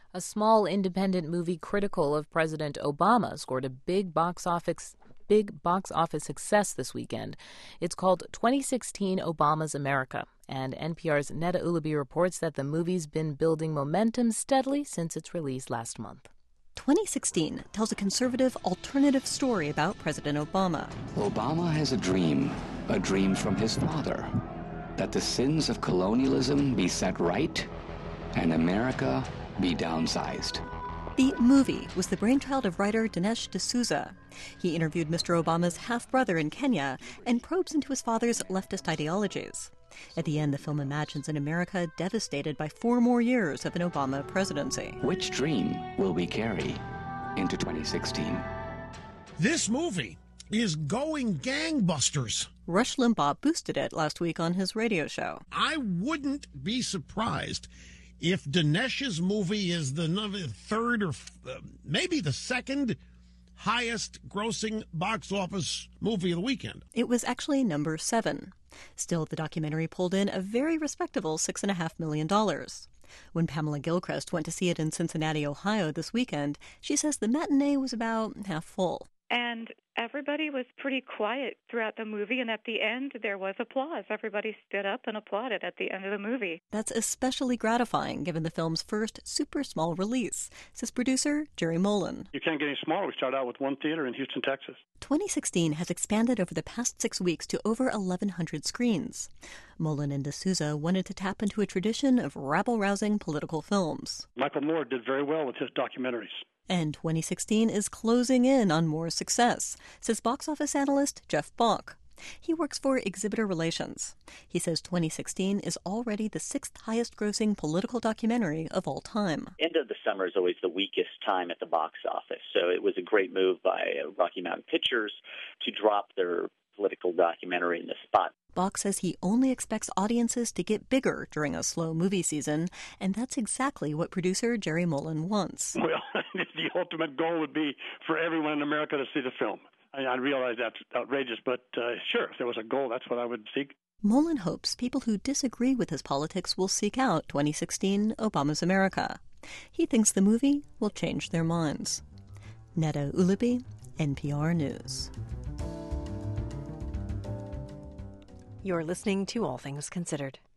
A small independent movie critical of President Obama scored a big box office success this weekend. It's called 2016 Obama's America, and NPR's Neda Ulaby reports that the movie's been building momentum steadily since its release last month. 2016 tells a conservative alternative story about President Obama. Obama has a dream from his father, that the sins of colonialism be set right and America be downsized. The movie was the brainchild of writer Dinesh D'Souza. He interviewed Mr. Obama's half-brother in Kenya and probes into his father's leftist ideologies. At the end, the film imagines an America devastated by 4 more years of an Obama presidency. Which dream will we carry into 2016? This movie is going gangbusters. Rush Limbaugh boosted it last week on his radio show. I wouldn't be surprised if Dinesh's movie is the third or maybe the second highest grossing box office movie of the weekend. It was actually number 7. Still, the documentary pulled in a very respectable $6.5 million. When Pamela Gilchrist went to see it in Cincinnati, Ohio this weekend, she says the matinee was about half full. And everybody was pretty quiet throughout the movie, and at the end there was applause. Everybody stood up and applauded at the end of the movie. That's especially gratifying given the film's first super small release, says producer Jerry Molen. You can't get any smaller. We started out with one theater in Houston, Texas. 2016 has expanded over the past 6 weeks to over 1,100 screens. Molen and D'Souza wanted to tap into a tradition of rabble-rousing political films. Michael Moore did very well with his documentaries. And 2016 is closing in on more success, says box office analyst Jeff Bach. He works for Exhibitor Relations. He says 2016 is already the 6th highest grossing political documentary of all time. End of the summer is always the weakest time at the box office, so it was a great move by Rocky Mountain Pictures to drop their political documentary in the spot. Bach says he only expects audiences to get bigger during a slow movie season, and that's exactly what producer Jerry Molen wants. Well, the ultimate goal would be for everyone in America to see the film. I realize that's outrageous, but sure, if there was a goal, that's what I would seek. Molen hopes people who disagree with his politics will seek out 2016 Obama's America. He thinks the movie will change their minds. Neda Ulaby, NPR News. You're listening to All Things Considered.